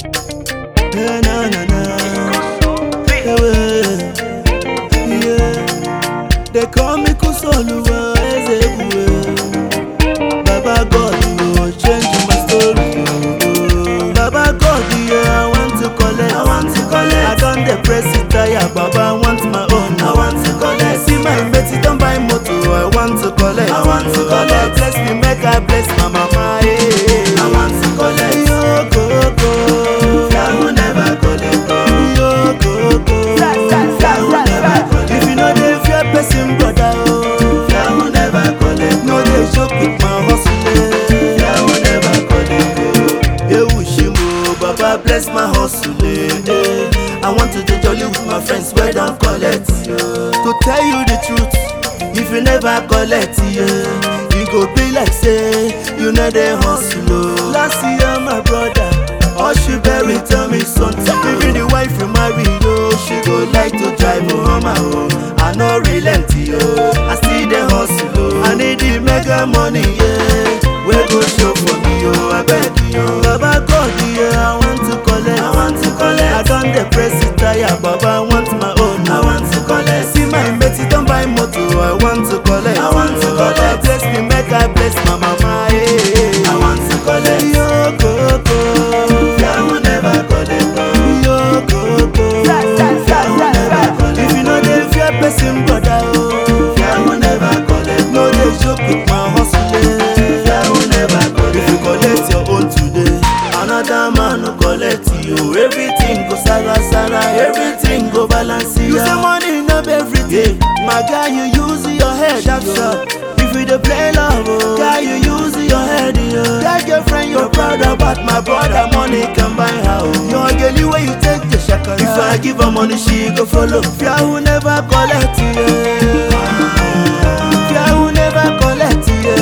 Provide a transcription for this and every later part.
Na na na na. Yeah. They call me Kusoluwa Ezebuwe. Baba God, you change my story. Baba God, yeah, I want to collect. I done the press it tire, Baba, I want my own. I want to collect. See my mate, don't buy motor. I want to collect. Bless me, make I bless my mama. Yeah. I want to collect. Yo go go, I will never collect. Yo go go, I will never collect. If you know they fear person, brother, I will never collect. No they joke with my hustle. I will never collect. Yeah, Ushimo, Baba bless my hustle. I want to do jolly with my friends where don't collect. To tell you the truth, if you never collect, you go be like say you know they hustle. Last year my brother, all she bury tell me something. Even the wife you marry, she go like to drive home my own. I no relent, I still the hustle. I need the mega money, where go show for me, I beg you. Baba God, I want to collect. I done the press it tire, Baba, I want my own. I want to collect. See my mate, don't buy motor. I want to collect. Bless me, make I bless my mama. I want to collect. Yo go go, I will never collect. Yo go go, I will never collect. If you know they fear person, brother, I will never collect. No they joke with my hustle. I will never collect. If you collect your own today, another man will collect you. Everything go saga, everything go balance. You say money not everything. My guy, you use your head, sharp. If you dey play love, guy, you use your head. That girlfriend you're proud about, my brother, money can buy house. Your girlie where you take the shakara. If I give her money, she go follow. Fear who never collect, Fear who never collect,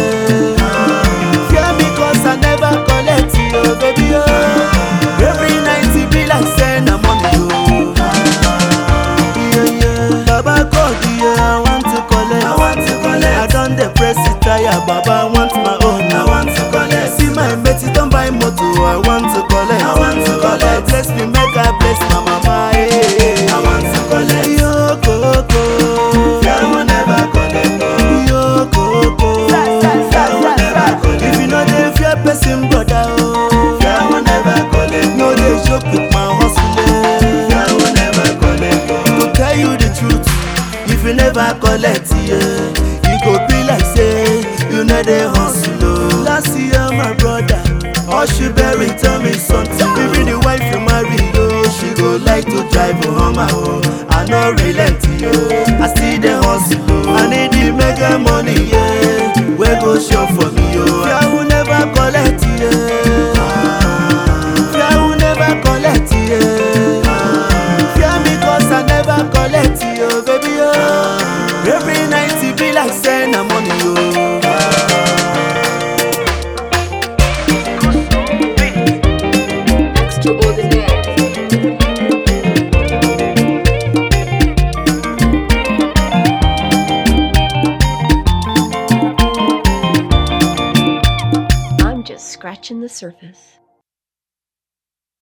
Fear because I never collect, baby, Every night it be like saying I'm on you. Baba God, I want to collect. I done the press it tire, Baba, I want my own. I want to collect. See my mate, don't buy motor. I want to collect. Bless me, make I bless my mama. I want to collect. Yo go go, I will never collect. Yo go go, I will never collect. If you know they fear person, brother, I will never collect. No they joke with my hustle. I will never collect. To tell you the truth, if you never collect, you go be like say you know they hustle. Last year my brother, all she bury tell me something. Even the wife you marry, she go like to drive home my own. I no relent, I still the hustle. I need the mega money, where go show for me, Fear who never collect, Fear who never collect, Fear because I never collect, baby, Every night it be like saying I'm on you. Extraordinaire. I'm just scratching the surface.